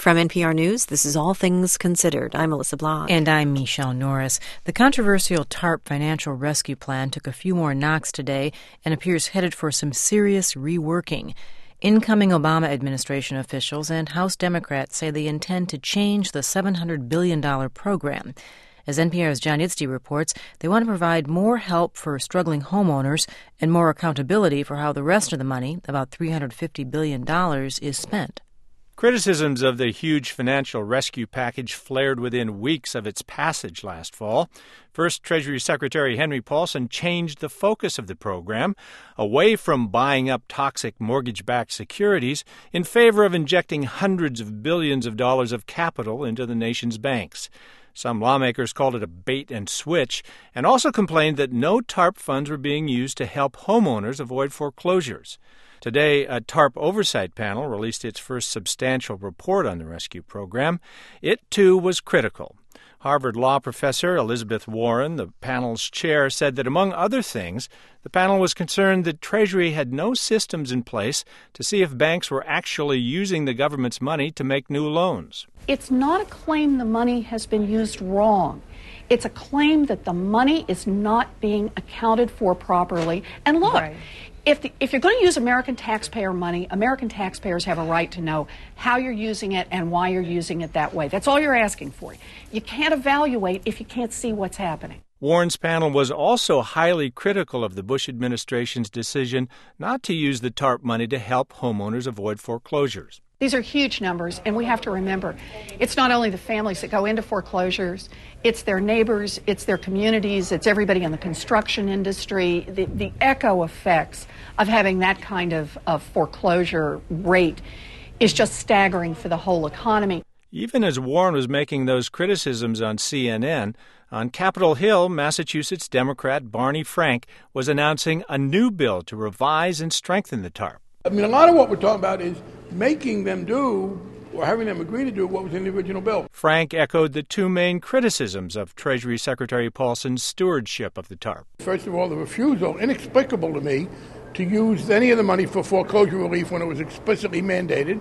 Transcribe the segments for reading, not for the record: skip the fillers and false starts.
From NPR News, this is All Things Considered. I'm Melissa Blanc. And I'm Michelle Norris. The controversial TARP financial rescue plan took a few more knocks today and appears headed for some serious reworking. Incoming Obama administration officials and House Democrats say they intend to change the $700 billion program. As NPR's John Idste reports, they want to provide more help for struggling homeowners and more accountability for how the rest of the money, about $350 billion, is spent. Criticisms of the huge financial rescue package flared within weeks of its passage last fall. First, Treasury Secretary Henry Paulson changed the focus of the program away from buying up toxic mortgage-backed securities in favor of injecting hundreds of billions of dollars of capital into the nation's banks. Some lawmakers called it a bait and switch and also complained that no TARP funds were being used to help homeowners avoid foreclosures. Today, a TARP oversight panel released its first substantial report on the rescue program. It, too, was critical. Harvard law professor Elizabeth Warren, the panel's chair, said that, among other things, the panel was concerned that Treasury had no systems in place to see if banks were actually using the government's money to make new loans. It's not a claim the money has been used wrong. It's a claim that the money is not being accounted for properly. And look, right. If you're going to use American taxpayer money, American taxpayers have a right to know how you're using it and why you're using it that way. That's all you're asking for. You can't evaluate if you can't see what's happening. Warren's panel was also highly critical of the Bush administration's decision not to use the TARP money to help homeowners avoid foreclosures. These are huge numbers, and we have to remember, it's not only the families that go into foreclosures, it's their neighbors, it's their communities, it's everybody in the construction industry. The echo effects of having that kind of foreclosure rate is just staggering for the whole economy. Even as Warren was making those criticisms on CNN, on Capitol Hill, Massachusetts Democrat Barney Frank was announcing a new bill to revise and strengthen the TARP. I mean, a lot of what we're talking about is making them do or having them agree to do what was in the original bill. Frank echoed the two main criticisms of Treasury Secretary Paulson's stewardship of the TARP. First of all, the refusal, inexplicable to me, to use any of the money for foreclosure relief when it was explicitly mandated.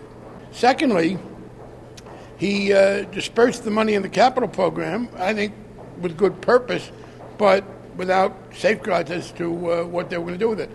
Secondly, he dispersed the money in the capital program, I think with good purpose, but without safeguards as to what they were going to do with it.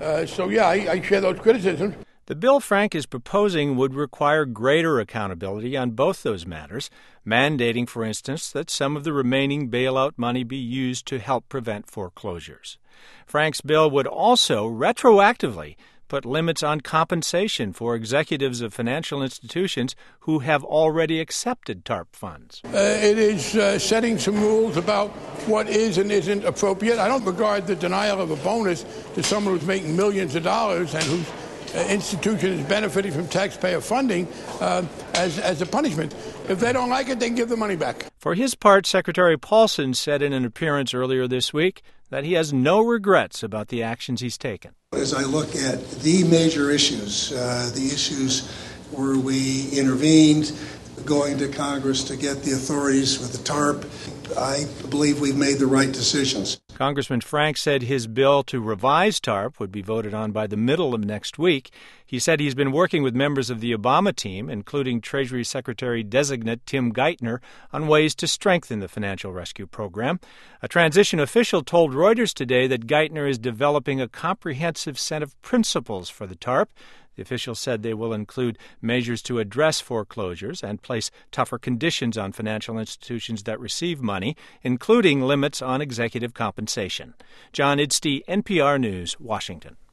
I share those criticisms. The bill Frank is proposing would require greater accountability on both those matters, mandating, for instance, that some of the remaining bailout money be used to help prevent foreclosures. Frank's bill would also retroactively put limits on compensation for executives of financial institutions who have already accepted TARP funds. It is setting some rules about what is and isn't appropriate. I don't regard the denial of a bonus to someone who's making millions of dollars and whose institution is benefiting from taxpayer funding as a punishment. If they don't like it, they can give the money back. For his part, Secretary Paulson said in an appearance earlier this week that he has no regrets about the actions he's taken. As I look at the major issues, the issues where we intervened, going to Congress to get the authorities with the TARP, I believe we've made the right decisions. Congressman Frank said his bill to revise TARP would be voted on by the middle of next week. He said he's been working with members of the Obama team, including Treasury Secretary-designate Tim Geithner, on ways to strengthen the financial rescue program. A transition official told Reuters today that Geithner is developing a comprehensive set of principles for the TARP. The official said they will include measures to address foreclosures and place tougher conditions on financial institutions that receive money, including limits on executive compensation. John Idste, NPR News, Washington.